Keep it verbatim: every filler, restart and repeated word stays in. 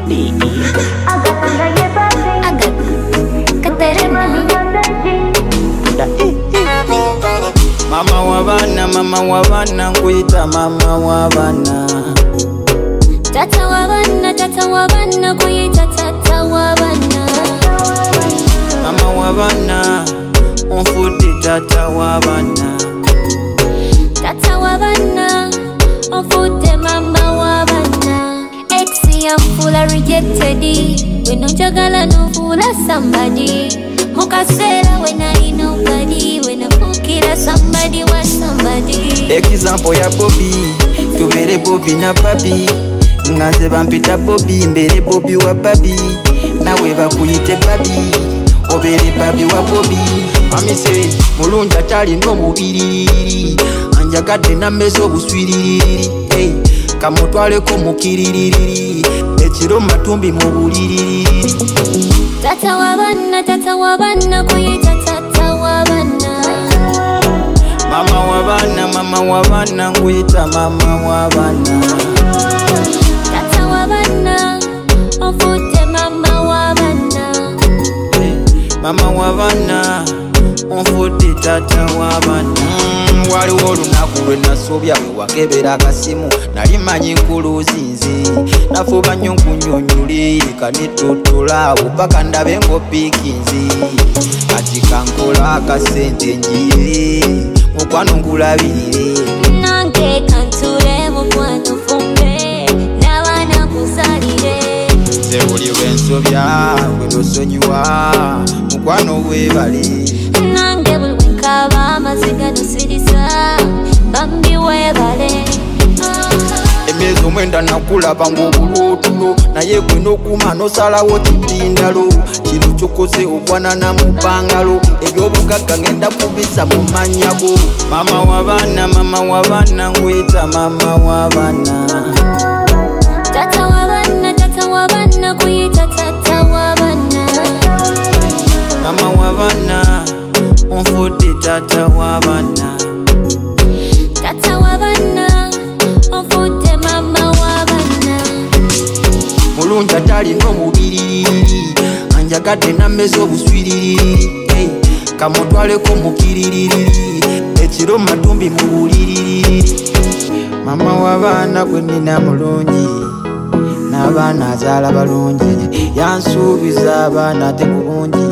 baby. Agata Katerina. Mama wabana, mama wabana, nkuita mama wabana. Tata wabana, tata wabana, nkuita tata wabana. Mama wabana, unfuti tata wabana. Tata wabana, unfute mama wabana. Exi ya mfula rejected. When no jagala no fula somebody. Mukasera when I nobody. When I fukira somebody was somebody. Example ya Bobby, tubere Bobby na papi. Ngaze bampita Bobby, mbere Bobby wa papi. Nawe bakuyite papi, obere papi wa Bobby. Mami se, mulunja tali no mubiri. Anjagadde na meso buswiriri. Hey, kamutwale ko mukiririri. Ekiro matumbi mu buliriri. Tata wabana, tata wabana, kuyita tata wabana. Mama wabana, mama wabana, ngwita mama wabana. Tata wabana, unfute mama wabana. Mama wabana, unfuti tata wabana. Mm, waliwo olunaku lwe nasobya bwe wakebera akasimu. Nali manyi nkuluzi nze, nafuba nnyo nkunyonyole kanitotola paka ndabe ng'opiki nze. Kati kankola akasente njire, mukwano nkulabirire. Nange kanture mukwano fumbe, n'abaana kusalire. Nze buli lwe nsobya gwe nosonyiwa, mukwano webale. Nange buli lwe nkaba amaziga nosirisa, bambi webale. Emyezi omwenda nakulaba ng'obulootulo, naye gwe n'okuma n'osalawo kitindalo. Kino ky'okoze okwanana mu bbangalo, eby'obugagga ngenda kubisa mu mannya go. Mama wabana, mama wabana, ngwita mama wabana. Tata wabana, tata wabana, kuyita tata wabana. Mama wabana, unfuti tata wabana. Tata wabana, unfute mama wabana. Mulungi atalina omubiriri, anjagadde n'ameza obuswiriri. Hey, kamutwaleko mukiririri, ekiro matumbi mu buliriri. Mama w'abaana gwe nnina mulungi, n'abaana azaala balungi. Yansuubiza abaana ate bulungi.